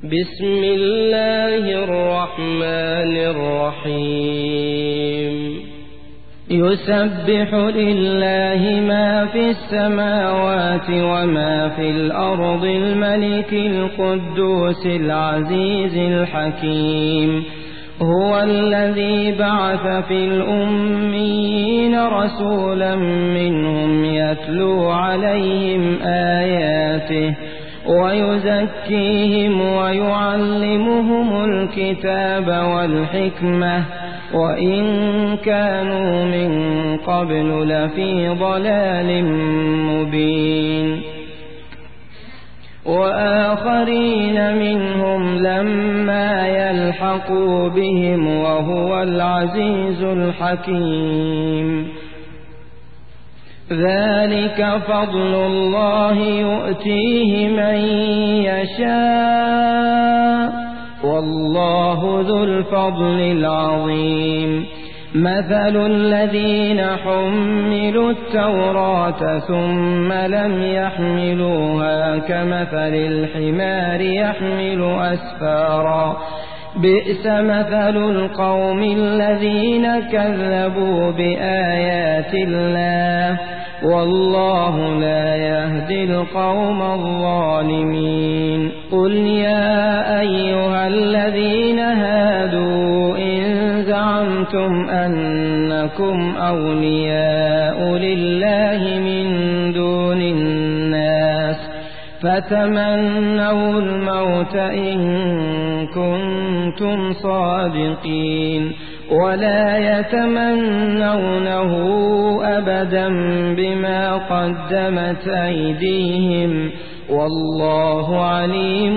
بسم الله الرحمن الرحيم يسبح لله ما في السماوات وما في الأرض الملك القدوس العزيز الحكيم هو الذي بعث في الأميين رسولا منهم يتلو عليهم آياته ويزكيهم ويعلمهم الكتاب والحكمة وإن كانوا من قبل لفي ضلال مبين وآخرين منهم لما يلحقوا بهم وهو العزيز الحكيم ذلك فضل الله يؤتيه من يشاء والله ذو الفضل العظيم مثل الذين حملوا التوراة ثم لم يحملوها كمثل الحمار يحمل أسفارا بئس مثل القوم الذين كذبوا بآيات الله والله لا يهدي القوم الظالمين قل يا أيها الذين هادوا إن زعمتم أنكم أولياء لله من دون الناس فتمنوا الموت إن كنتم صادقين ولا يتمنونه أبدا بما قدمت أيديهم والله عليم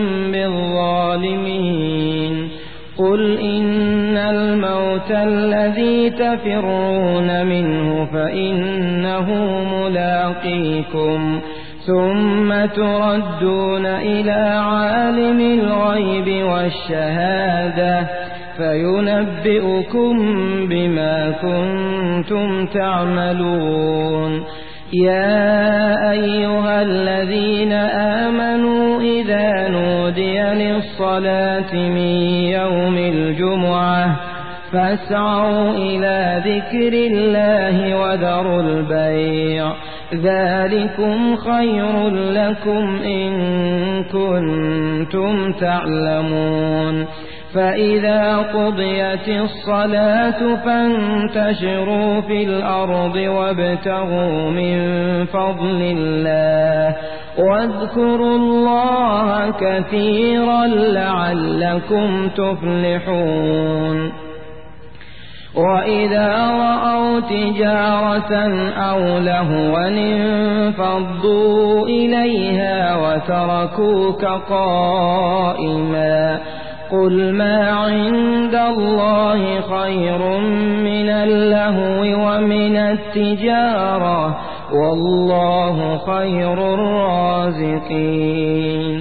بالظالمين قل إن الموت الذي تفرون منه فإنه ملاقيكم ثم تردون إلى عالم الغيب والشهادة فينبئكم بما كنتم تعملون يا أيها الذين آمنوا إذا نودي للصلاة من يوم الجمعة فاسعوا إلى ذكر الله وذروا البيع ذلكم خير لكم إن كنتم تعلمون فإذا قضيت الصلاة فانتشروا في الأرض وابتغوا من فضل الله واذكروا الله كثيرا لعلكم تفلحون وإذا رأوا تجارة أو لهوا انفضوا إليها وتركوك قائما قل ما عند الله خير من اللهو ومن التجارة والله خير الرازقين